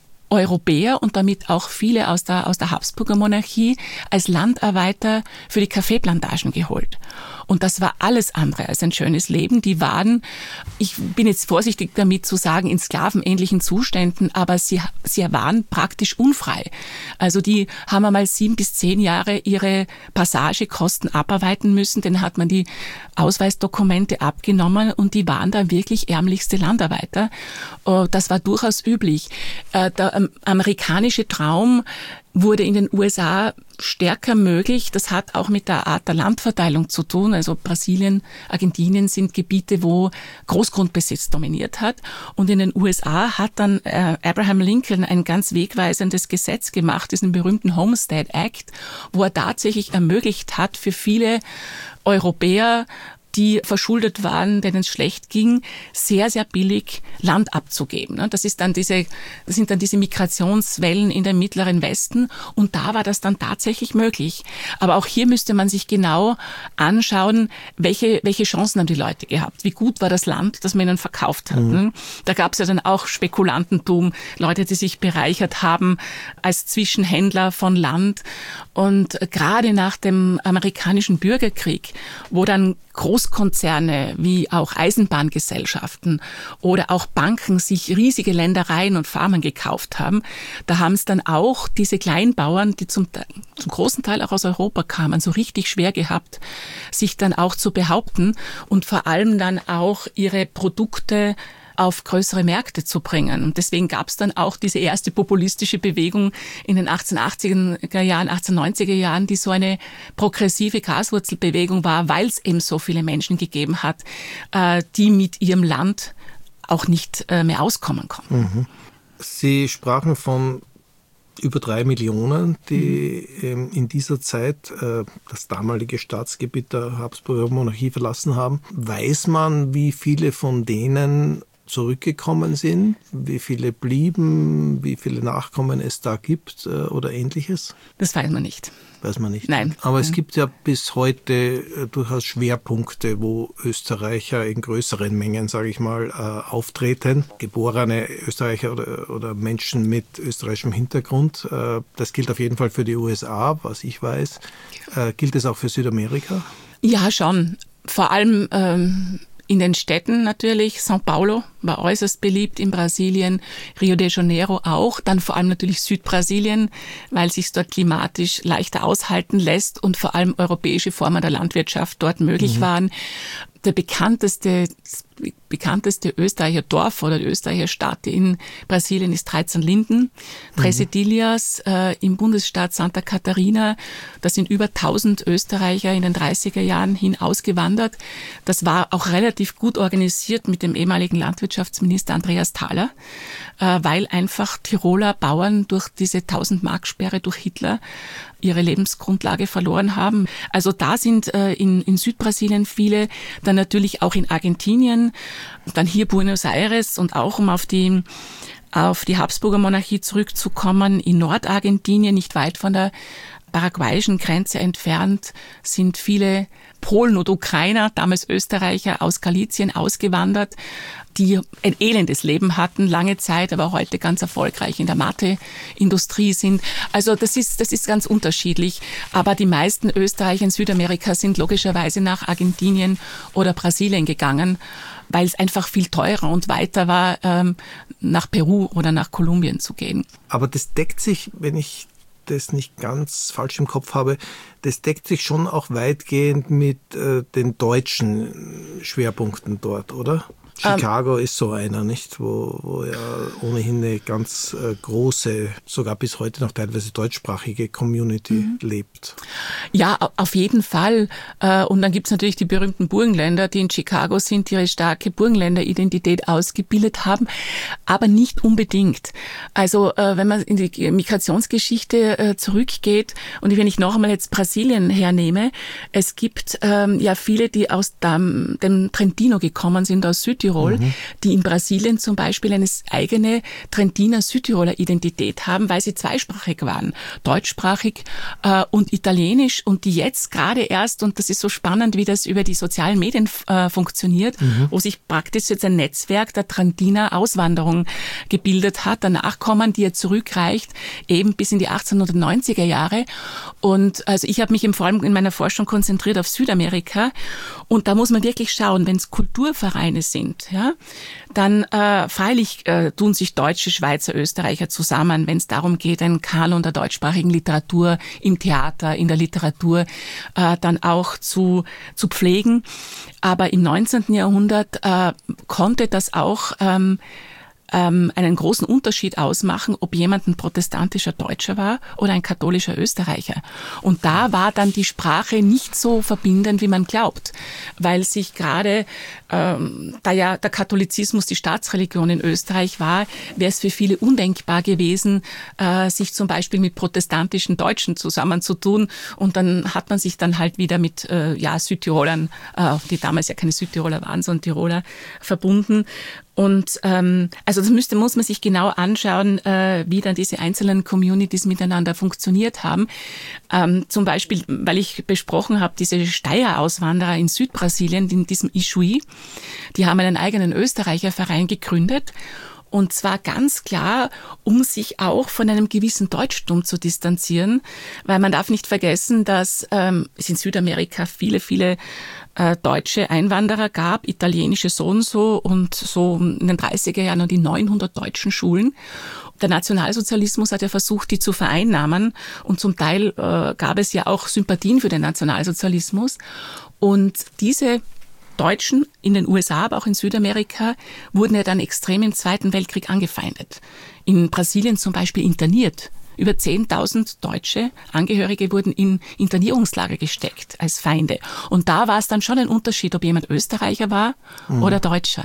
Europäer und damit auch viele aus der, aus der Habsburger Monarchie als Landarbeiter für die Kaffeeplantagen geholt. Und das war alles andere als ein schönes Leben. Die waren, ich bin jetzt vorsichtig damit zu sagen, in sklavenähnlichen Zuständen, aber sie, sie waren praktisch unfrei. Also die haben einmal sieben bis zehn Jahre ihre Passagekosten abarbeiten müssen. Dann hat man die Ausweisdokumente abgenommen und die waren da wirklich ärmlichste Landarbeiter. Das war durchaus üblich. Der amerikanische Traum wurde in den U S A stärker möglich. Das hat auch mit der Art der Landverteilung zu tun. Also Brasilien, Argentinien sind Gebiete, wo Großgrundbesitz dominiert hat. Und in den U S A hat dann äh, Abraham Lincoln ein ganz wegweisendes Gesetz gemacht, diesen berühmten Homestead Act, wo er tatsächlich ermöglicht hat, für viele Europäer, die verschuldet waren, denen es schlecht ging, sehr, sehr billig Land abzugeben. Das ist dann diese, das sind dann diese Migrationswellen in den mittleren Westen und da war das dann tatsächlich möglich. Aber auch hier müsste man sich genau anschauen, welche, welche Chancen haben die Leute gehabt? Wie gut war das Land, das man ihnen verkauft hat? Mhm. Da gab es ja dann auch Spekulantentum, Leute, die sich bereichert haben als Zwischenhändler von Land. Und gerade nach dem amerikanischen Bürgerkrieg, wo dann Großkonzerne wie auch Eisenbahngesellschaften oder auch Banken sich riesige Ländereien und Farmen gekauft haben, da haben es dann auch diese Kleinbauern, die zum, zum großen Teil auch aus Europa kamen, so richtig schwer gehabt, sich dann auch zu behaupten und vor allem dann auch ihre Produkte auf größere Märkte zu bringen. Und deswegen gab es dann auch diese erste populistische Bewegung in den achtzehnhundertachtziger Jahren, achtzehnhundertneunziger Jahren, die so eine progressive Graswurzelbewegung war, weil es eben so viele Menschen gegeben hat, die mit ihrem Land auch nicht mehr auskommen konnten. Mhm. Sie sprachen von über drei Millionen, die mhm. in dieser Zeit das damalige Staatsgebiet der Habsburger Monarchie verlassen haben. Weiß man, wie viele von denen zurückgekommen sind, wie viele blieben, wie viele Nachkommen es da gibt oder Ähnliches? Das weiß man nicht. Weiß man nicht. Nein. Aber es gibt ja bis heute durchaus Schwerpunkte, wo Österreicher in größeren Mengen, sage ich mal, auftreten. Geborene Österreicher oder, oder Menschen mit österreichischem Hintergrund. Das gilt auf jeden Fall für die U S A, was ich weiß. Gilt es auch für Südamerika? Ja, schon. Vor allem ähm in den Städten natürlich, São Paulo war äußerst beliebt in Brasilien, Rio de Janeiro auch, dann vor allem natürlich Südbrasilien, weil es sich dort klimatisch leichter aushalten lässt und vor allem europäische Formen der Landwirtschaft dort möglich mhm. waren. Der bekannteste, bekannteste Österreicher Dorf oder die Österreicher Stadt in Brasilien ist Treysan-Linden, Treze Ilhas äh, im Bundesstaat Santa Catarina. Da sind über tausend Österreicher in den dreißiger Jahren hin ausgewandert. Das war auch relativ gut organisiert mit dem ehemaligen Landwirtschaftsminister Andreas Thaler, äh, weil einfach Tiroler Bauern durch diese tausend-Mark-Sperre durch Hitler ihre Lebensgrundlage verloren haben. Also da sind äh, in, in Südbrasilien viele, dann natürlich auch in Argentinien Brasilien, dann hier Buenos Aires und auch um auf die auf die Habsburger Monarchie zurückzukommen, in Nordargentinien, nicht weit von der paraguayischen Grenze entfernt, sind viele Polen und Ukrainer, damals Österreicher, aus Galizien ausgewandert, die ein elendes Leben hatten, lange Zeit, aber heute ganz erfolgreich in der Mate-Industrie sind. Also das ist, das ist ganz unterschiedlich. Aber die meisten Österreicher in Südamerika sind logischerweise nach Argentinien oder Brasilien gegangen, weil es einfach viel teurer und weiter war, ähm, nach Peru oder nach Kolumbien zu gehen. Aber das deckt sich, wenn ich das nicht ganz falsch im Kopf habe, das deckt sich schon auch weitgehend mit äh, den deutschen Schwerpunkten dort, oder? Chicago ähm, ist so einer, nicht? Wo, wo ja ohnehin eine ganz äh, große, sogar bis heute noch teilweise deutschsprachige Community mhm. lebt. Ja, auf jeden Fall. Äh, und dann gibt's natürlich die berühmten Burgenländer, die in Chicago sind, die ihre starke Burgenländer-Identität ausgebildet haben, aber nicht unbedingt. Also äh, wenn man in die Migrationsgeschichte äh, zurückgeht, und wenn ich noch einmal jetzt Brasilien hernehme, es gibt ähm, ja viele, die aus dem, dem Trentino gekommen sind, aus Südtirol, Mhm. die in Brasilien zum Beispiel eine eigene Trentiner Südtiroler Identität haben, weil sie zweisprachig waren, deutschsprachig äh, und italienisch, und die jetzt gerade erst, und das ist so spannend, wie das über die sozialen Medien äh, funktioniert, mhm. wo sich praktisch jetzt ein Netzwerk der Trentiner Auswanderung gebildet hat, der Nachkommen, die ja zurückreicht, eben bis in die achtzehnhundertneunziger Jahre. Und also ich habe mich vor allem in meiner Forschung konzentriert auf Südamerika, und da muss man wirklich schauen, wenn es Kulturvereine sind, ja, dann äh, freilich äh, tun sich Deutsche, Schweizer, Österreicher zusammen, wenn es darum geht, einen Kanon der deutschsprachigen Literatur im Theater, in der Literatur äh, dann auch zu zu pflegen. Aber im neunzehnten Jahrhundert äh, konnte das auch ähm, einen großen Unterschied ausmachen, ob jemand ein protestantischer Deutscher war oder ein katholischer Österreicher. Und da war dann die Sprache nicht so verbindend, wie man glaubt, weil sich gerade, ähm, da ja der Katholizismus die Staatsreligion in Österreich war, wäre es für viele undenkbar gewesen, äh, sich zum Beispiel mit protestantischen Deutschen zusammenzutun. Und dann hat man sich dann halt wieder mit äh, ja, Südtirolern, äh, die damals ja keine Südtiroler waren, sondern Tiroler, verbunden. Und ähm, also das müsste, muss man sich genau anschauen, äh, wie dann diese einzelnen Communities miteinander funktioniert haben. Ähm, zum Beispiel, weil ich besprochen habe, diese Steier-Auswanderer in Südbrasilien, in diesem Ichuí, die haben einen eigenen Österreicherverein gegründet. Und zwar ganz klar, um sich auch von einem gewissen Deutschtum zu distanzieren, weil man darf nicht vergessen, dass ähm, es in Südamerika viele, viele äh, deutsche Einwanderer gab, italienische so und so, und so in den dreißiger Jahren und die neunhundert deutschen Schulen. Der Nationalsozialismus hat ja versucht, die zu vereinnahmen, und zum Teil äh, gab es ja auch Sympathien für den Nationalsozialismus. Und diese Deutschen in den U S A, aber auch in Südamerika, wurden ja dann extrem im Zweiten Weltkrieg angefeindet. In Brasilien zum Beispiel interniert. Über zehntausend deutsche Angehörige wurden in Internierungslager gesteckt als Feinde. Und da war es dann schon ein Unterschied, ob jemand Österreicher war mhm. oder Deutscher.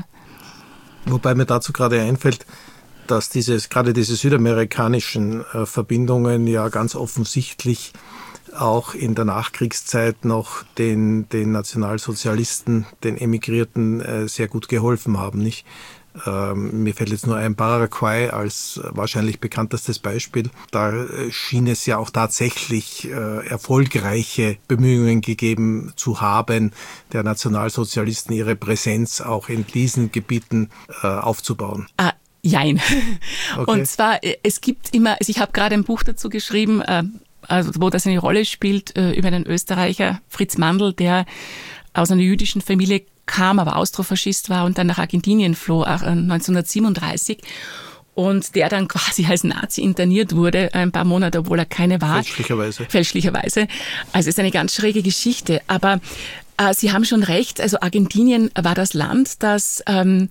Wobei mir dazu gerade einfällt, dass dieses, gerade diese südamerikanischen äh, Verbindungen ja ganz offensichtlich auch in der Nachkriegszeit noch den, den Nationalsozialisten, den Emigrierten äh, sehr gut geholfen haben, nicht? Ähm, mir fällt jetzt nur ein Paraguay als wahrscheinlich bekanntestes Beispiel. Da äh, schien es ja auch tatsächlich äh, erfolgreiche Bemühungen gegeben zu haben, der Nationalsozialisten ihre Präsenz auch in diesen Gebieten äh, aufzubauen. Ah. Jein. Okay. Und zwar, es gibt immer, also ich habe gerade ein Buch dazu geschrieben, äh, also wo das eine Rolle spielt, äh, über einen Österreicher, Fritz Mandl, der aus einer jüdischen Familie kam, aber Austrofaschist war und dann nach Argentinien floh, neunzehnhundertsiebenunddreißig. Und der dann quasi als Nazi interniert wurde, ein paar Monate, obwohl er keine war. Fälschlicherweise. Fälschlicherweise. Also es ist eine ganz schräge Geschichte. Aber äh, Sie haben schon recht, also Argentinien war das Land, das ähm,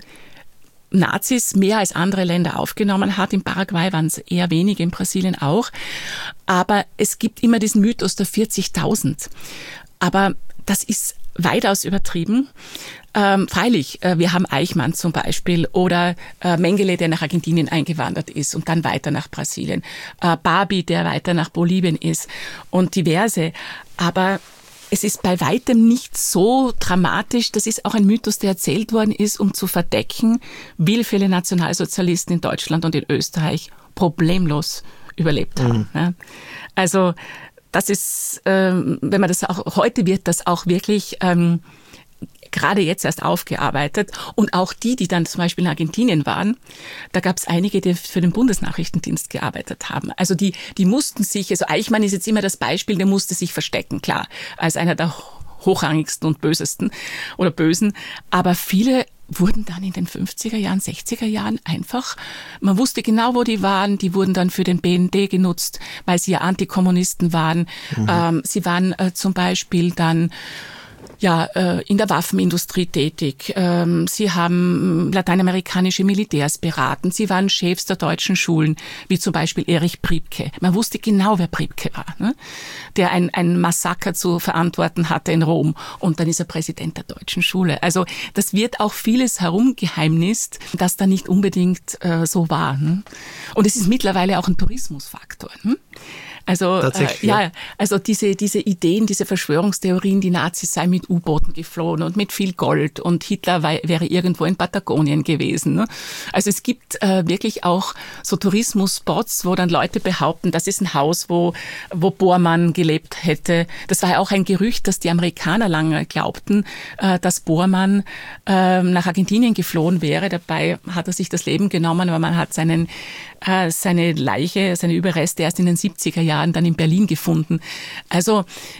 Nazis mehr als andere Länder aufgenommen hat. In Paraguay waren es eher wenige, in Brasilien auch. Aber es gibt immer diesen Mythos der vierzigtausend. Aber das ist weitaus übertrieben. Ähm, freilich, äh, wir haben Eichmann zum Beispiel oder äh, Mengele, der nach Argentinien eingewandert ist und dann weiter nach Brasilien. Äh, Barbie, der weiter nach Bolivien ist und diverse. Aber Es ist bei weitem nicht so dramatisch. Das ist auch ein Mythos, der erzählt worden ist, um zu verdecken, wie viele Nationalsozialisten in Deutschland und in Österreich problemlos überlebt haben. Mhm. Ja. Also das ist, ähm, wenn man das auch, heute wird das auch wirklich ähm, gerade jetzt erst aufgearbeitet. Und auch die, die dann zum Beispiel in Argentinien waren, da gab es einige, die für den Bundesnachrichtendienst gearbeitet haben. Also die, die mussten sich, also Eichmann ist jetzt immer das Beispiel, der musste sich verstecken, klar, als einer der hochrangigsten und bösesten oder Bösen. Aber viele wurden dann in den fünfziger Jahren, sechziger Jahren einfach, man wusste genau, wo die waren, die wurden dann für den B N D genutzt, weil sie ja Antikommunisten waren. Mhm. Ähm, sie waren äh, zum Beispiel dann ja, in der Waffenindustrie tätig. Sie haben lateinamerikanische Militärs beraten. Sie waren Chefs der deutschen Schulen, wie zum Beispiel Erich Priebke. Man wusste genau, wer Priebke war, ne? Der ein, ein Massaker zu verantworten hatte in Rom. Und dann ist er Präsident der deutschen Schule. Also das wird auch vieles herumgeheimnist, das da nicht unbedingt äh, so war. Ne? Und es ist mittlerweile auch ein Tourismusfaktor. Ne? Also äh, ja, also diese diese Ideen, diese Verschwörungstheorien, die Nazis seien mit U-Booten geflohen und mit viel Gold und Hitler wei- wäre irgendwo in Patagonien gewesen. Ne? Also es gibt äh, wirklich auch so Tourismusspots, wo dann Leute behaupten, das ist ein Haus, wo wo Bormann gelebt hätte. Das war ja auch ein Gerücht, dass die Amerikaner lange glaubten, äh, dass Bormann äh, nach Argentinien geflohen wäre. Dabei hat er sich das Leben genommen, aber man hat seinen äh, seine Leiche, seine Überreste erst in den siebziger Jahren dann in Berlin gefunden. Also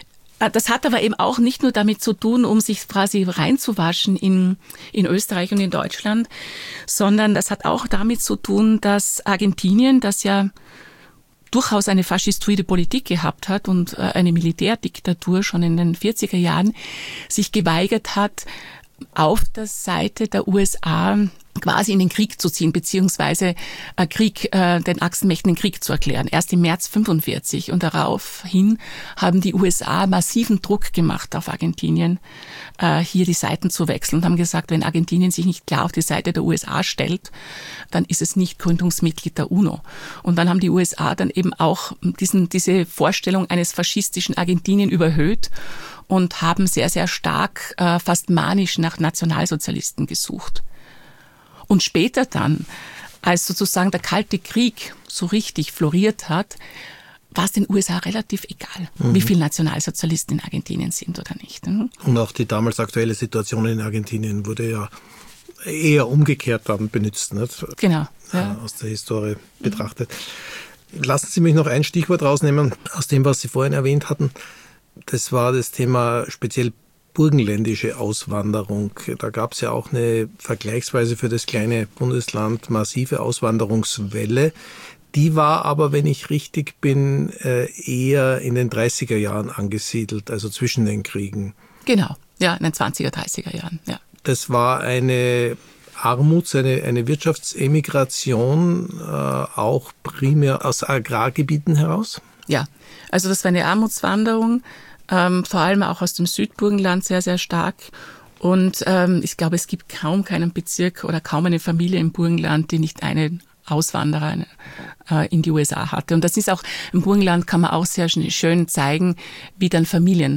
das hat aber eben auch nicht nur damit zu tun, um sich quasi reinzuwaschen in, in Österreich und in Deutschland, sondern das hat auch damit zu tun, dass Argentinien, das ja durchaus eine faschistoide Politik gehabt hat und eine Militärdiktatur schon in den vierziger Jahren, sich geweigert hat, auf der Seite der U S A quasi in den Krieg zu ziehen, beziehungsweise äh, Krieg, äh, den Achsenmächten den Krieg zu erklären. Erst im März fünfundvierzig und daraufhin haben die U S A massiven Druck gemacht auf Argentinien, äh, hier die Seiten zu wechseln und haben gesagt, wenn Argentinien sich nicht klar auf die Seite der U S A stellt, dann ist es nicht Gründungsmitglied der UNO. Und dann haben die U S A dann eben auch diesen, diese Vorstellung eines faschistischen Argentinien überhöht und haben sehr, sehr stark, äh, fast manisch nach Nationalsozialisten gesucht. Und später dann, als sozusagen der Kalte Krieg so richtig floriert hat, war es den U S A relativ egal, mhm. wie viele Nationalsozialisten in Argentinien sind oder nicht. Mhm. Und auch die damals aktuelle Situation in Argentinien wurde ja eher umgekehrt dann benutzt, nicht? Genau. Ja. Aus der Historie betrachtet. Mhm. Lassen Sie mich noch ein Stichwort rausnehmen aus dem, was Sie vorhin erwähnt hatten. Das war das Thema speziell burgenländische Auswanderung. Da gab es ja auch eine vergleichsweise für das kleine Bundesland massive Auswanderungswelle. Die war aber, wenn ich richtig bin, eher in den dreißiger Jahren angesiedelt, also zwischen den Kriegen. Genau, ja, in den zwanziger, dreißiger Jahren, ja. Das war eine Armuts-, eine, eine Wirtschaftsemigration, äh, auch primär aus Agrargebieten heraus? Ja, also das war eine Armutswanderung, Ähm, vor allem auch aus dem Südburgenland sehr, sehr stark. Und ähm, ich glaube, es gibt kaum keinen Bezirk oder kaum eine Familie im Burgenland, die nicht einen Auswanderer äh, in die U S A hatte. Und das ist auch, im Burgenland kann man auch sehr schön zeigen, wie dann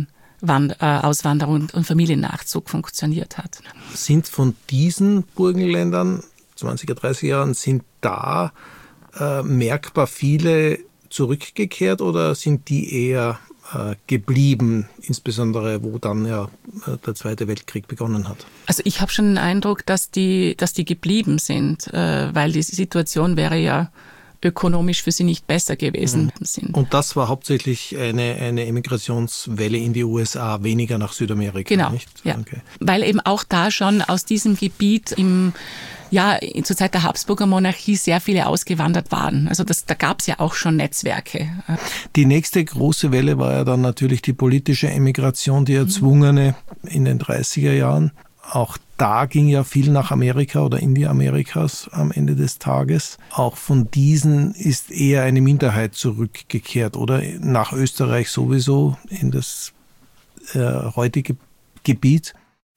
Familienauswanderung und Familiennachzug funktioniert hat. Sind von diesen Burgenländern, zwanziger, dreißiger Jahren, sind da äh, merkbar viele zurückgekehrt oder sind die eher geblieben, insbesondere wo dann ja der Zweite Weltkrieg begonnen hat? Also ich habe schon den Eindruck, dass die, dass die geblieben sind, weil die Situation wäre ja ökonomisch für sie nicht besser gewesen. Mhm. Und das war hauptsächlich eine, eine Emigrationswelle in die U S A, weniger nach Südamerika, genau, nicht? Ja. Okay. Weil eben auch da schon aus diesem Gebiet im ja, zur Zeit der Habsburger Monarchie sehr viele ausgewandert waren. Also das, da gab es ja auch schon Netzwerke. Die nächste große Welle war ja dann natürlich die politische Emigration, die erzwungene in den dreißiger Jahren. Auch da ging ja viel nach Amerika oder in die Amerikas am Ende des Tages. Auch von diesen ist eher eine Minderheit zurückgekehrt, oder? Nach Österreich sowieso, in das äh, heutige Gebiet.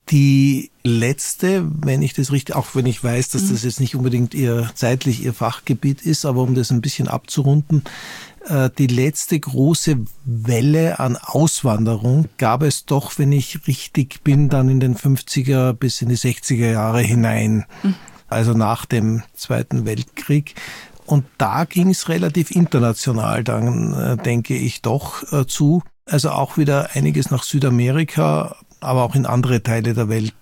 Die letzte, wenn ich das richtig, auch wenn ich weiß, dass das jetzt nicht unbedingt ihr zeitlich ihr Fachgebiet ist, aber um das ein bisschen abzurunden, die letzte große Welle an Auswanderung gab es doch, wenn ich richtig bin, dann in den fünfziger bis in die sechziger Jahre hinein, mhm. also nach dem Zweiten Weltkrieg. Und da ging es relativ international dann, denke ich, doch zu. Also auch wieder einiges nach Südamerika, aber auch in andere Teile der Welt.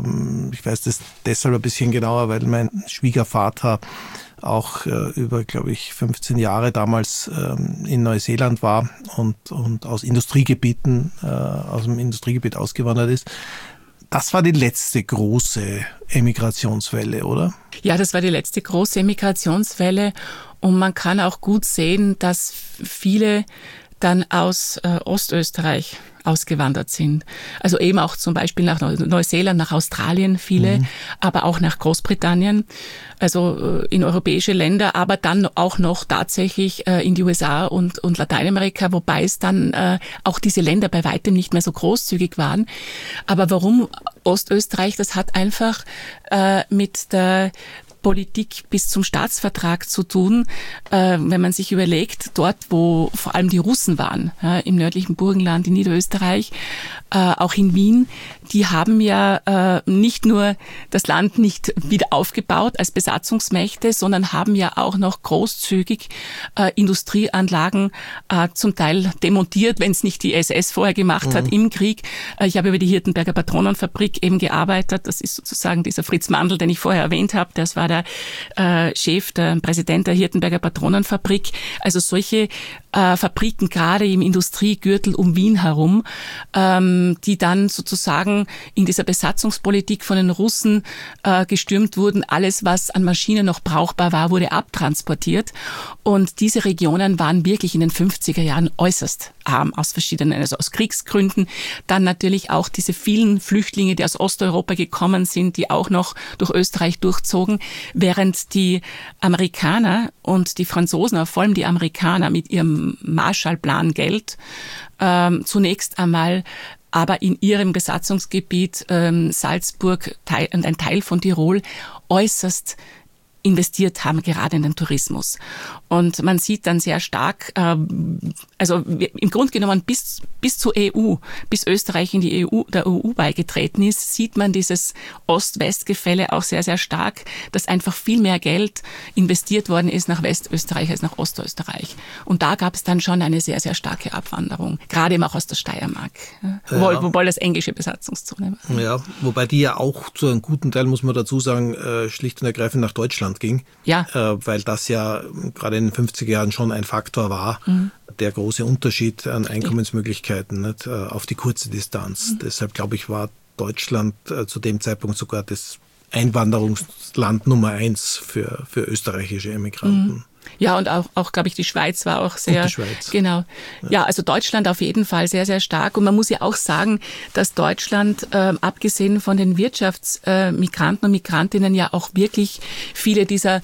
Ich weiß das deshalb ein bisschen genauer, weil mein Schwiegervater auch über, glaube ich, fünfzehn Jahre damals in Neuseeland war und, und aus Industriegebieten, aus dem Industriegebiet ausgewandert ist. Das war die letzte große Emigrationswelle, oder? Ja, das war die letzte große Emigrationswelle. Und man kann auch gut sehen, dass viele dann aus äh, Ostösterreich ausgewandert sind. Also eben auch zum Beispiel nach Neuseeland, nach Australien viele, mhm. aber auch nach Großbritannien, also äh, in europäische Länder, aber dann auch noch tatsächlich äh, in die U S A und, und Lateinamerika, wobei es dann äh, auch diese Länder bei weitem nicht mehr so großzügig waren. Aber warum Ostösterreich? Das hat einfach äh, mit der Politik bis zum Staatsvertrag zu tun, äh, wenn man sich überlegt, dort, wo vor allem die Russen waren, ja, im nördlichen Burgenland, in Niederösterreich, äh, auch in Wien, die haben ja äh, nicht nur das Land nicht wieder aufgebaut als Besatzungsmächte, sondern haben ja auch noch großzügig äh, Industrieanlagen äh, zum Teil demontiert, wenn es nicht die S S vorher gemacht mhm. hat im Krieg. Äh, ich habe über die Hirtenberger Patronenfabrik eben gearbeitet. Das ist sozusagen dieser Fritz Mandl, den ich vorher erwähnt habe. Das war der äh, Chef, der Präsident der Hirtenberger Patronenfabrik. Also solche äh, Fabriken, gerade im Industriegürtel um Wien herum, ähm, die dann sozusagen in dieser Besatzungspolitik von den Russen äh, gestürmt wurden. Alles, was an Maschinen noch brauchbar war, wurde abtransportiert. Und diese Regionen waren wirklich in den fünfziger Jahren äußerst arm, aus verschiedenen, also aus Kriegsgründen. Dann natürlich auch diese vielen Flüchtlinge, die aus Osteuropa gekommen sind, die auch noch durch Österreich durchzogen, während die Amerikaner und die Franzosen, aber vor allem die Amerikaner mit ihrem Marshallplan Geld ähm, zunächst einmal aber in ihrem Besatzungsgebiet ähm, Salzburg Teil, und ein Teil von Tirol äußerst investiert haben, gerade in den Tourismus. Und man sieht dann sehr stark, äh, also im Grunde genommen bis, bis zur E U, bis Österreich in die E U, der E U beigetreten ist, sieht man dieses Ost-West-Gefälle auch sehr, sehr stark, dass einfach viel mehr Geld investiert worden ist nach Westösterreich als nach Ostösterreich. Und da gab es dann schon eine sehr, sehr starke Abwanderung, gerade eben auch aus der Steiermark, ja. Wobei, wobei das englische Besatzungszone war. Ja, wobei die ja auch zu einem guten Teil, muss man dazu sagen, schlicht und ergreifend nach Deutschland ging, ja. äh, weil das ja gerade in den fünfziger Jahren schon ein Faktor war, mhm. der große Unterschied an Einkommensmöglichkeiten, nicht, äh, auf die kurze Distanz. Mhm. Deshalb glaube ich, war Deutschland äh, zu dem Zeitpunkt sogar das Einwanderungsland Nummer eins für, für österreichische Emigranten. Mhm. Ja, und auch, auch glaube ich, die Schweiz war auch sehr, und die Schweiz. Genau. Ja. ja, also Deutschland auf jeden Fall sehr, sehr stark. Und man muss ja auch sagen, dass Deutschland, äh, abgesehen von den Wirtschaftsmigranten äh, und Migrantinnen, ja auch wirklich viele dieser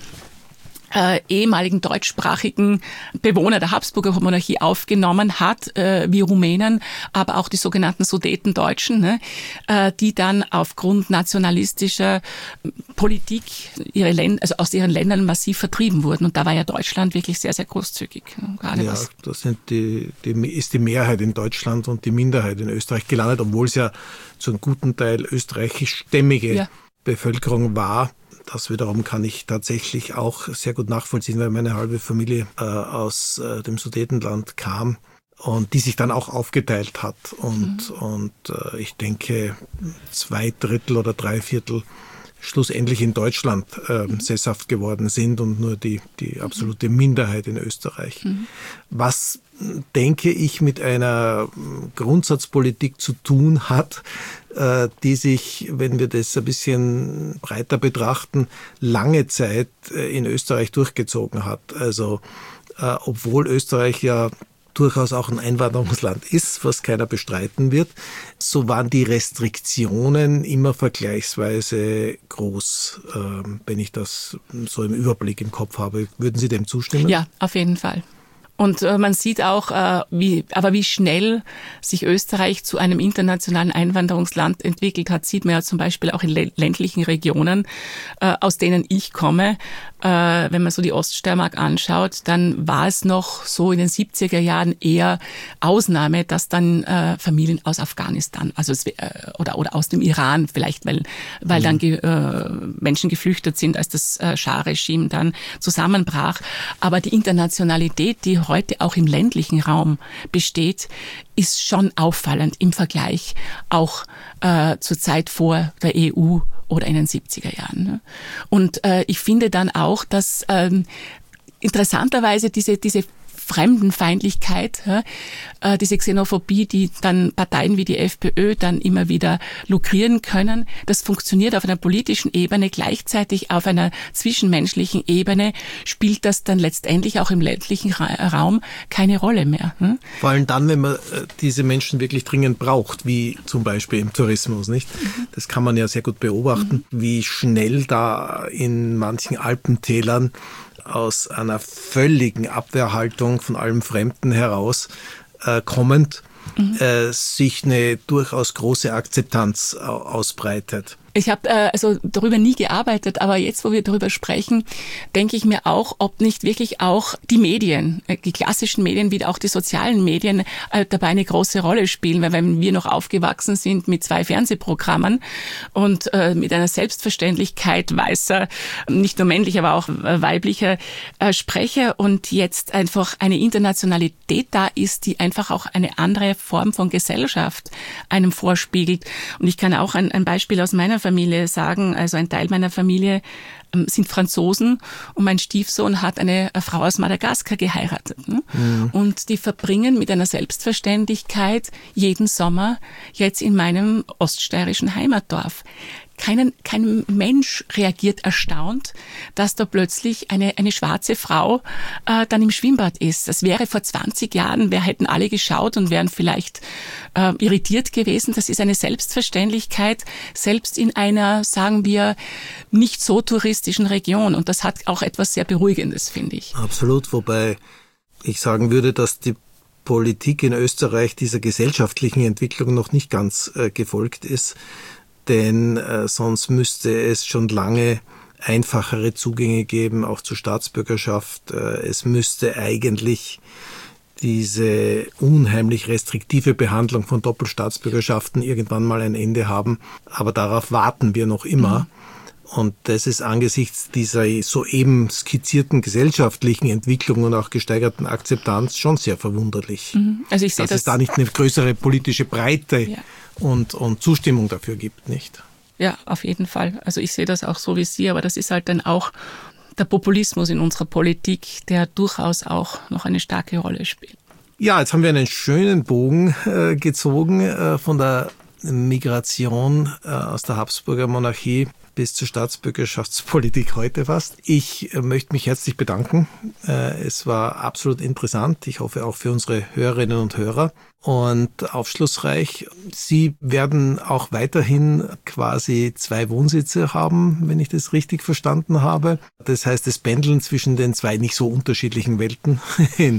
Äh, ehemaligen deutschsprachigen Bewohner der Habsburger Monarchie aufgenommen hat, äh, wie Rumänen, aber auch die sogenannten Sudetendeutschen, ne, äh, die dann aufgrund nationalistischer Politik ihre Länder, also aus ihren Ländern massiv vertrieben wurden. Und da war ja Deutschland wirklich sehr, sehr großzügig. Gerade ja, was. das sind die, die, ist die Mehrheit in Deutschland und die Minderheit in Österreich gelandet, obwohl es ja zu einem guten Teil österreichischstämmige ja. Bevölkerung war. Das wiederum kann ich tatsächlich auch sehr gut nachvollziehen, weil meine halbe Familie äh, aus äh, dem Sudetenland kam und die sich dann auch aufgeteilt hat. Und, mhm. und äh, ich denke, zwei Drittel oder drei Viertel schlussendlich in Deutschland äh, mhm. sesshaft geworden sind und nur die, die absolute Minderheit in Österreich. Mhm. Was, denke ich, mit einer Grundsatzpolitik zu tun hat, äh, die sich, wenn wir das ein bisschen breiter betrachten, lange Zeit äh, in Österreich durchgezogen hat. Also äh, obwohl Österreich ja durchaus auch ein Einwanderungsland ist, was keiner bestreiten wird, so waren die Restriktionen immer vergleichsweise groß, wenn ich das so im Überblick im Kopf habe. Würden Sie dem zustimmen? Ja, auf jeden Fall. Und äh, man sieht auch, äh, wie, aber wie schnell sich Österreich zu einem internationalen Einwanderungsland entwickelt hat, sieht man ja zum Beispiel auch in ländlichen Regionen, äh, aus denen ich komme. Äh, wenn man so die Oststeiermark anschaut, dann war es noch so in den siebziger Jahren eher Ausnahme, dass dann äh, Familien aus Afghanistan, also es, äh, oder oder aus dem Iran vielleicht, weil weil mhm. dann ge, äh, Menschen geflüchtet sind, als das äh, Schah-Regime dann zusammenbrach. Aber die Internationalität, die heute auch im ländlichen Raum besteht, ist schon auffallend im Vergleich auch äh, zur Zeit vor der E U oder in den siebziger Jahren. Und äh, ich finde dann auch, dass ähm, interessanterweise diese diese Fremdenfeindlichkeit, ja, diese Xenophobie, die dann Parteien wie die FPÖ dann immer wieder lukrieren können, das funktioniert auf einer politischen Ebene, gleichzeitig auf einer zwischenmenschlichen Ebene spielt das dann letztendlich auch im ländlichen Ra- Raum keine Rolle mehr. Hm? Vor allem dann, wenn man diese Menschen wirklich dringend braucht, wie zum Beispiel im Tourismus, nicht? Mhm. Das kann man ja sehr gut beobachten, mhm. wie schnell da in manchen Alpentälern aus einer völligen Abwehrhaltung von allem Fremden heraus äh, kommend mhm. äh, sich eine durchaus große Akzeptanz äh, ausbreitet. Ich habe äh, also darüber nie gearbeitet, aber jetzt, wo wir darüber sprechen, denke ich mir auch, ob nicht wirklich auch die Medien, äh, die klassischen Medien wie auch die sozialen Medien äh, dabei eine große Rolle spielen. Weil wenn wir noch aufgewachsen sind mit zwei Fernsehprogrammen und äh, mit einer Selbstverständlichkeit weißer, nicht nur männlicher, aber auch äh, weiblicher äh, Sprecher und jetzt einfach eine Internationalität da ist, die einfach auch eine andere Form von Gesellschaft einem vorspiegelt. Und ich kann auch ein, ein Beispiel aus meiner Familie sagen, also ein Teil meiner Familie ähm, sind Franzosen und mein Stiefsohn hat eine Frau aus Madagaskar geheiratet. Ne? Mhm. Und die verbringen mit einer Selbstverständlichkeit jeden Sommer jetzt in meinem oststeirischen Heimatdorf. Keinen, kein Mensch reagiert erstaunt, dass da plötzlich eine, eine schwarze Frau äh, dann im Schwimmbad ist. Das wäre vor zwanzig Jahren, wir hätten alle geschaut und wären vielleicht äh, irritiert gewesen. Das ist eine Selbstverständlichkeit, selbst in einer, sagen wir, nicht so touristischen Region. Und das hat auch etwas sehr Beruhigendes, finde ich. Absolut, wobei ich sagen würde, dass die Politik in Österreich dieser gesellschaftlichen Entwicklung noch nicht ganz äh, gefolgt ist. Denn äh, sonst müsste es schon lange einfachere Zugänge geben, auch zur Staatsbürgerschaft. Äh, es müsste eigentlich diese unheimlich restriktive Behandlung von Doppelstaatsbürgerschaften irgendwann mal ein Ende haben. Aber darauf warten wir noch immer. Mhm. Und das ist angesichts dieser soeben skizzierten gesellschaftlichen Entwicklung und auch gesteigerten Akzeptanz schon sehr verwunderlich. Mhm. Also ich sehe dass das, es da nicht eine größere politische Breite ja. und, und Zustimmung dafür gibt, nicht? Ja, auf jeden Fall. Also ich sehe das auch so wie Sie, aber das ist halt dann auch der Populismus in unserer Politik, der durchaus auch noch eine starke Rolle spielt. Ja, jetzt haben wir einen schönen Bogen äh, gezogen äh, von der Migration äh, aus der Habsburger Monarchie bis zur Staatsbürgerschaftspolitik heute fast. Ich äh, möchte mich herzlich bedanken. Äh, es war absolut interessant. Ich hoffe auch für unsere Hörerinnen und Hörer. Und aufschlussreich. Sie werden auch weiterhin quasi zwei Wohnsitze haben, wenn ich das richtig verstanden habe. Das heißt, das Pendeln zwischen den zwei nicht so unterschiedlichen Welten in,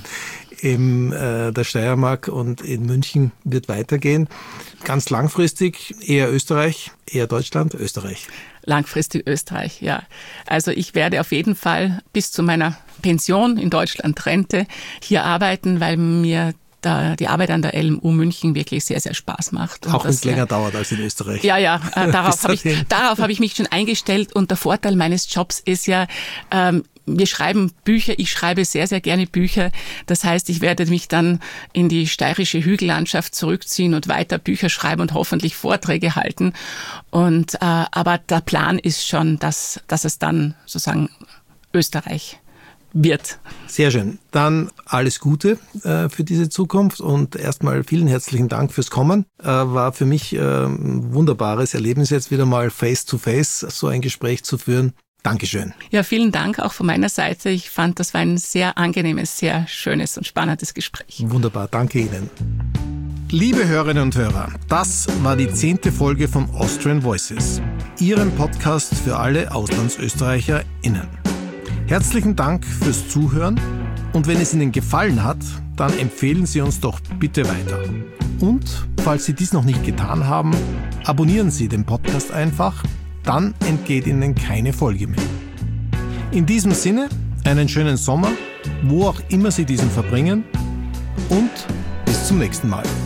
in äh, der Steiermark und in München wird weitergehen. Ganz langfristig eher Österreich, eher Deutschland, Österreich. Langfristig Österreich, ja. Also ich werde auf jeden Fall bis zu meiner Pension in Deutschland, Rente, hier arbeiten, weil mir da die Arbeit an der L M U München wirklich sehr, sehr Spaß macht. Und auch wenn es länger dauert als in Österreich. Ja, ja, äh, darauf habe ich, darauf habe ich mich schon eingestellt. Und der Vorteil meines Jobs ist ja, ähm, wir schreiben Bücher, ich schreibe sehr, sehr gerne Bücher. Das heißt, ich werde mich dann in die steirische Hügellandschaft zurückziehen und weiter Bücher schreiben und hoffentlich Vorträge halten. Und äh, aber der Plan ist schon, dass, dass es dann sozusagen Österreich wird. Sehr schön. Dann alles Gute äh, für diese Zukunft und erstmal vielen herzlichen Dank fürs Kommen. Äh, war für mich äh, ein wunderbares Erlebnis, jetzt wieder mal face to face so ein Gespräch zu führen. Dankeschön. Ja, vielen Dank auch von meiner Seite. Ich fand, das war ein sehr angenehmes, sehr schönes und spannendes Gespräch. Wunderbar, danke Ihnen. Liebe Hörerinnen und Hörer, das war die zehnte Folge von Austrian Voices, Ihrem Podcast für alle AuslandsösterreicherInnen. Herzlichen Dank fürs Zuhören Und wenn es Ihnen gefallen hat, dann empfehlen Sie uns doch bitte weiter. Und falls Sie dies noch nicht getan haben, abonnieren Sie den Podcast einfach, dann entgeht Ihnen keine Folge mehr. In diesem Sinne, einen schönen Sommer, wo auch immer Sie diesen verbringen, und bis zum nächsten Mal.